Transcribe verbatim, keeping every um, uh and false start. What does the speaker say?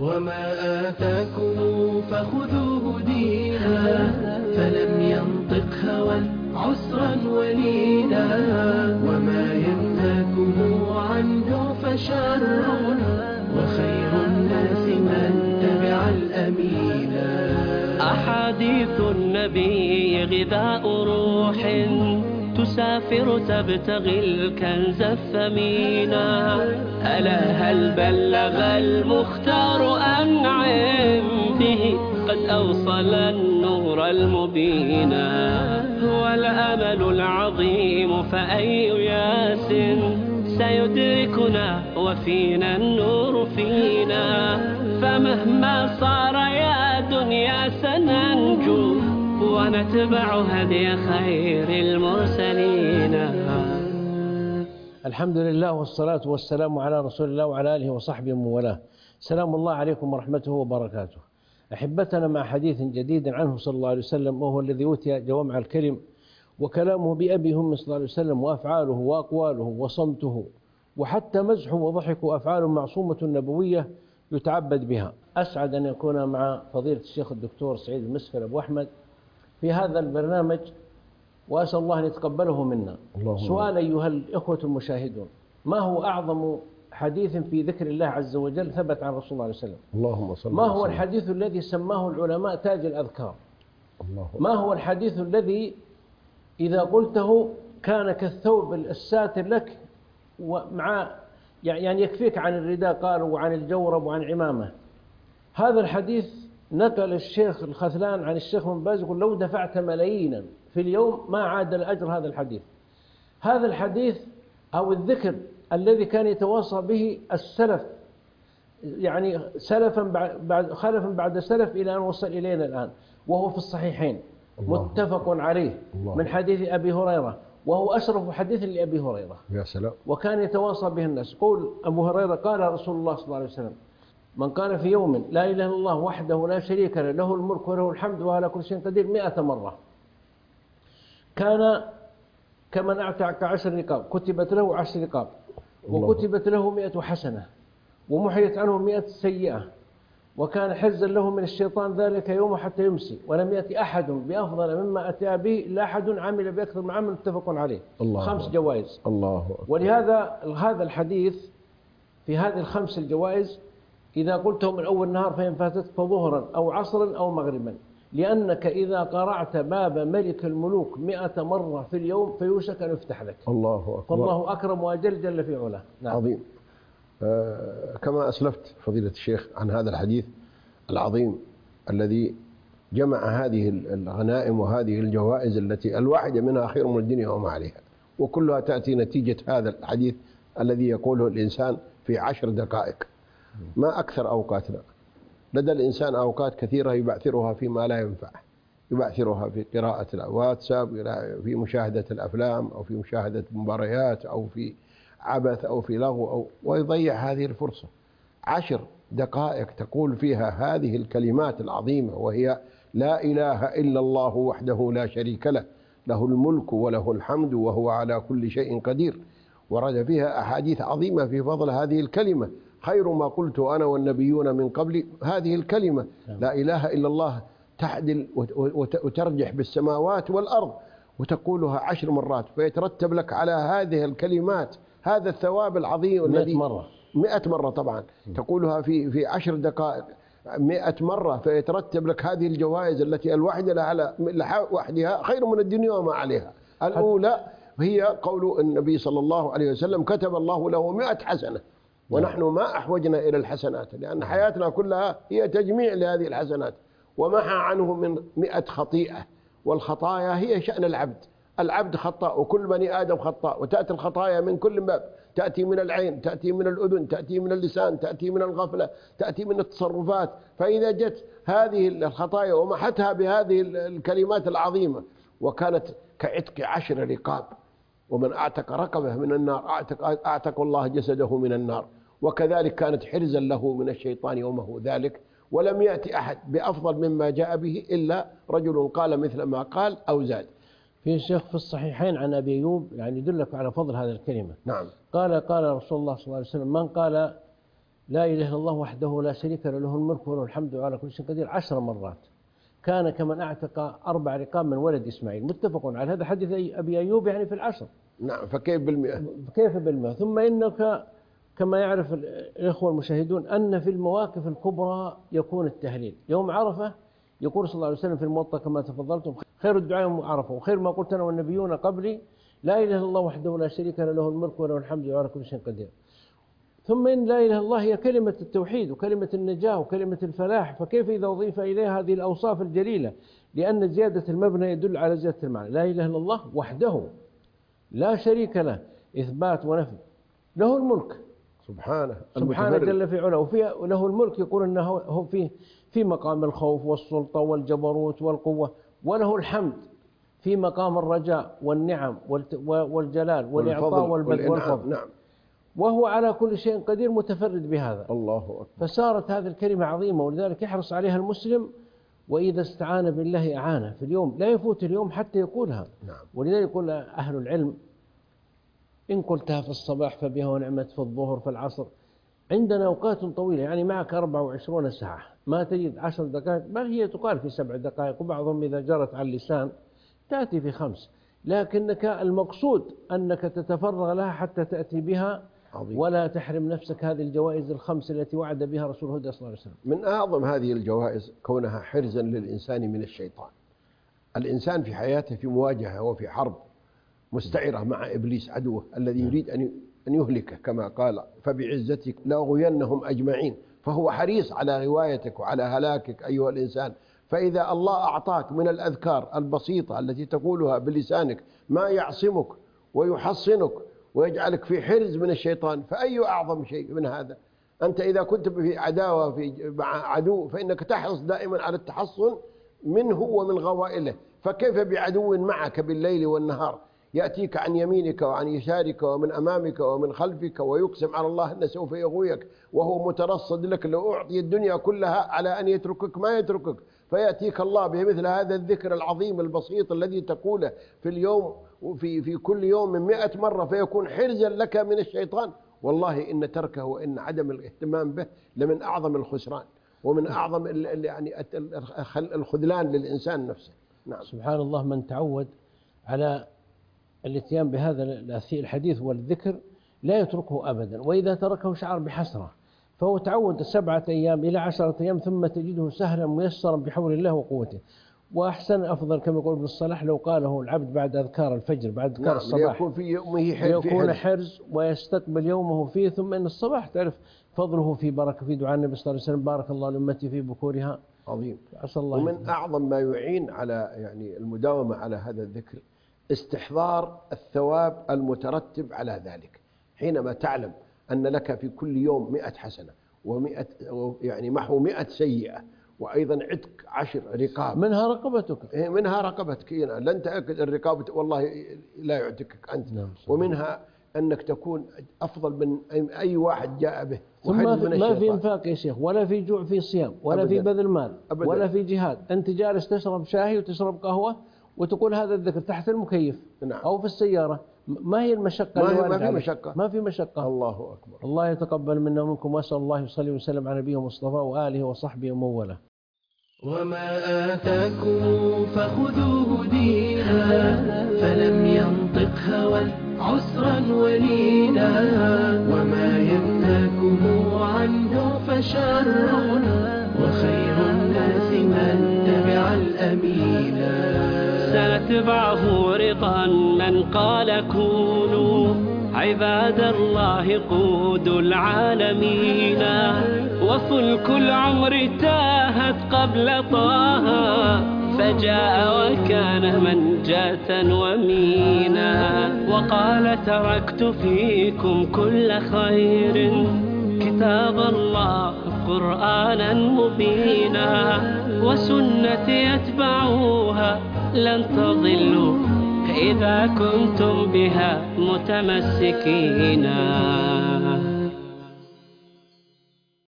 وما آتاكم فخذوه دينا، فلم ينطق هوى عسرا ولينا، وما ينهاكم عنه فشر، وخير الناس من تبع الأمينا. أحاديث النبي غذاء روح، تسافر تبتغي الكنز الثمينا. ألا هل بلغ المختار أنعم به، قد أوصل النور المبينا. هو الأمل العظيم فأي ياس سيدركنا وفينا النور فينا. فمهما صار يا دنيا سننجو، ونتبع هدي خير المرسلين. الحمد لله والصلاة والسلام على رسول الله وعلى آله وصحبه ومن سلام الله عليكم ورحمته وبركاته. أحبتنا مع حديث جديد عنه صلى الله عليه وسلم، وهو الذي أوتي جوامع الكلم، وكلامه بأبي هم صلى الله عليه وسلم، وأفعاله وأقواله وصمته وحتى مزحه وضحك وأفعاله معصومة نبوية يتعبد بها. أسعد أن يكون مع فضيلة الشيخ الدكتور سعيد المسفر أبو أحمد في هذا البرنامج، وأسأل الله أن يتقبله منا. سؤال أيها الإخوة المشاهدون: ما هو أعظم حديث في ذكر الله عز وجل ثبت عن رسول الله عليه وسلم؟ اللهم صل. ما هو الحديث الذي سماه العلماء تاج الأذكار؟ الله. ما هو الحديث الذي إذا قلته كان كالثوب الساتر لك ومع يعني يكفيك عن الرداء قالوا وعن الجورب وعن عمامة؟ هذا الحديث نقل الشيخ الخثلان عن الشيخ بن باز يقول: لو دفعت ملايينا في اليوم ما عاد الأجر هذا الحديث. هذا الحديث أو الذكر الذي كان يتواصى به السلف، يعني سلفا بعد خلفا بعد سلف إلى أن وصل إلينا الآن، وهو في الصحيحين متفق عليه من حديث أبي هريرة، وهو أشرف حديث لأبي هريرة. يا سلام. وكان يتواصى به الناس. قول أبو هريرة: قال رسول الله صلى الله عليه وسلم: من قال في يوم لا إله إلا الله وحده لا شريك له، له الملك وله الحمد وهو على كل شيء قدير، مئة مرة، كان كمن أعتق عشر رقاب، كتبت له عشر رقاب، وكتبت له مئة حسنة، ومحيت عنه مئة سيئة، وكان حزا له من الشيطان ذلك يوم حتى يمسي، ولم يأتي أحد بأفضل مما أتى به إلا أحد عمل بأكثر من عمل متفق عليه. الله. خمس جوائز. الله أكبر. ولهذا هذا الحديث في هذه الخمس الجوائز إذا قلته من أول نهار فإن فاتتك ظهرا أو عصرا أو مغربا، لأنك إذا قرعت باب ملك الملوك مئة مرة في اليوم فيوشك أن يفتح لك. الله أكبر. فالله أكرم وأجل جل في علاه. نعم. عظيم. آه كما أسلفت فضيلة الشيخ عن هذا الحديث العظيم الذي جمع هذه الغنائم وهذه الجوائز التي الواحدة منها خير من الدنيا وما عليها، وكلها تأتي نتيجة هذا الحديث الذي يقوله الإنسان في عشر دقائق. ما أكثر أوقاتنا. لدى الإنسان أوقات كثيرة يبعثرها فيما لا ينفع، يبعثرها في قراءة الواتساب، في مشاهدة الأفلام، أو في مشاهدة مباريات، أو في عبث، أو في لغو، أو ويضيع هذه الفرصة. عشر دقائق تقول فيها هذه الكلمات العظيمة، وهي لا إله إلا الله وحده لا شريك له، له الملك وله الحمد وهو على كل شيء قدير. ورد فيها أحاديث عظيمة في فضل هذه الكلمة. خير ما قلت أنا والنبيون من قبلي هذه الكلمة، لا إله إلا الله، تعدل وترجح بالسماوات والأرض، وتقولها عشر مرات فيترتب لك على هذه الكلمات هذا الثواب العظيم. مئة مرة. مئة مرة طبعا. تقولها في في عشر دقائق مئة مرة فيترتب لك هذه الجوائز التي الواحدة على وحدها خير من الدنيا وما عليها. الأولى هي قول النبي صلى الله عليه وسلم: كتب الله له مئة حسنة. ونحن ما أحوجنا إلى الحسنات، لأن حياتنا كلها هي تجميع لهذه الحسنات. ومحى عنه من مئة خطيئة، والخطايا هي شأن العبد. العبد خطاء، وكل بني آدم خطاء، وتأتي الخطايا من كل باب، تأتي من العين، تأتي من الأذن، تأتي من اللسان، تأتي من الغفلة، تأتي من التصرفات. فإذا جت هذه الخطايا ومحتها بهذه الكلمات العظيمة، وكانت كعتق عشر رقاب، ومن أعتق رقبه من النار أعتق, أعتق الله جسده من النار، وكذلك كانت حرزا له من الشيطان يومه ذلك. ولم يأتي أحد بأفضل مما جاء به إلا رجل قال مثل ما قال أو زاد. في شيخ في الصحيحين عن أبي أيوب يعني يدلك على فضل هذه الكلمة. نعم. قال قال رسول الله صلى الله عليه وسلم: من قال لا إله إلا الله وحده لا شريك له له الملك وله الحمد وعلى كل شيء قدير عشر مرات كان كمن أعتق أربع رقاب من ولد إسماعيل. متفق على هذا حديث أبي أيوب يعني في العشر. نعم، فكيف بالمئة؟ كيف بالمئة؟ ثم إنك كما يعرف الإخوة المشاهدون أن في المواقف الكبرى يكون التهليل. يوم عرفة يقول صلى الله عليه وسلم في الموطأ كما تفضلتم: خير الدعاء يوم عرفة وخير ما قلت أنا والنبيون قبلي لا إله إلا الله وحده لا شريك له له الملك وله الحمد وعلى كل شيء قدير. ثم إن لا إله إلا الله هي كلمة التوحيد وكلمة النجاة وكلمة الفلاح، فكيف إذا أضيف إليها هذه الأوصاف الجليلة؟ لأن زيادة المبنى يدل على زيادة المعنى. لا إله إلا الله وحده لا شريك له، إثبات ونفي، له الملك سبحانه سبحانه جل في علاه، وفيه له الملك يقول أنه هو فيه في مقام الخوف والسلطة والجبروت والقوة، وله الحمد في مقام الرجاء والنعم والجلال والإعطاء والبذل والفضل. نعم. وهو على كل شيء قدير متفرد بهذا. الله أكبر. فصارت هذه الكلمة عظيمة، ولذلك يحرص عليها المسلم، وإذا استعان بالله أعانه. في اليوم لا يفوت اليوم حتى يقولها. نعم. ولذلك يقول أهل العلم: إن قلتها في الصباح فبها ونعمت، في الظهر في العصر. عندنا أوقات طويلة، يعني معك أربع وعشرون ساعة، ما تجد عشر دقائق، بل هي تقال في سبع دقائق، وبعضهم إذا جرت على اللسان تأتي في خمس، لكنك المقصود أنك تتفرغ لها حتى تأتي بها. عظيم. ولا تحرم نفسك هذه الجوائز الخمس التي وعد بها رسول الله صلى الله عليه وسلم. من أعظم هذه الجوائز كونها حرزا للإنسان من الشيطان. الإنسان في حياته في مواجهة وفي حرب مستعرة مع إبليس عدوه الذي يريد أن يهلكه، كما قال: فبعزتك لأغوينهم أجمعين. فهو حريص على غوايتك وعلى هلاكك أيها الإنسان. فإذا الله أعطاك من الأذكار البسيطة التي تقولها بلسانك ما يعصمك ويحصنك ويجعلك في حرز من الشيطان، فأي أعظم شيء من هذا؟ أنت إذا كنت في عداوة في مع عدو فإنك تحرص دائما على التحصن منه ومن غوائله، فكيف بعدو معك بالليل والنهار يأتيك عن يمينك وعن يسارك ومن أمامك ومن خلفك، ويقسم على الله أنه سوف يغويك وهو مترصد لك، لو أعطي الدنيا كلها على أن يتركك ما يتركك. فيأتيك الله بمثل هذا الذكر العظيم البسيط الذي تقوله في اليوم وفي في كل يوم من مئة مرة، فيكون حرزا لك من الشيطان. والله إن تركه وإن عدم الاهتمام به لمن أعظم الخسران ومن أعظم يعني الخذلان للإنسان نفسه. نعم. سبحان الله، من تعود على الاتيان بهذا الحديث والذكر لا يتركه أبدا، وإذا تركه شعر بحسرة. فهو تعود سبعة أيام إلى عشرة أيام ثم تجده سهلا ميسرا بحول الله وقوته. وأحسن أفضل كما يقول ابن الصلاح لو قاله العبد بعد أذكار الفجر، بعد أذكار نعم الصباح، يكون في يومه حرز، يكون حرز ويستقبل يومه فيه. ثم إن الصباح تعرف فضله في بركة، في دعاء النبي صلى الله عليه وسلم: بارك الله لأمتي في بكورها. عظيم. عسى الله. ومن يجب. أعظم ما يعين على يعني المداومة على هذا الذكر استحضار الثواب المترتب على ذلك. حينما تعلم أن لك في كل يوم مئة حسنة ومئة يعني محو مئة سيئة، وأيضا عتق عشر رقاب، منها رقبتك منها رقبتك لن تأكد الرقابة والله لا يعتقك أنت. نعم. ومنها أنك تكون أفضل من أي واحد جاء به. ثم ما في انفاق يا شيخ، ولا في جوع في صيام، ولا أبداً. في بذل مال أبداً. ولا في جهاد. أنت جالس تشرب شاهي وتشرب قهوة وتقول هذا الذكر تحت المكيف. نعم. أو في السيارة. ما هي المشقة؟ ما, هي ما في مشقة. ما في مشقة. الله أكبر. الله يتقبل منا ومنكم، وأسأل الله يصلي وسلم على نبيه مصطفى وآله وصحبه وموله. وما آتاكم فخذوه دينا، فلم ينطق هوى عسرا ولينا، وما ينهاكم عنه فشر، وخير الناس من تبع الأمينا. سنتبعه رضا من قال كونوا عباد الله قود العالمين، وفلك العمر تاهت قبل طه، فجاء وكان منجاة ومينا، وقال تركت فيكم كل خير كتاب الله قرآنا مبينا، وسنة يتبعوها لن تضلوا إذا كنتم بها متمسكين.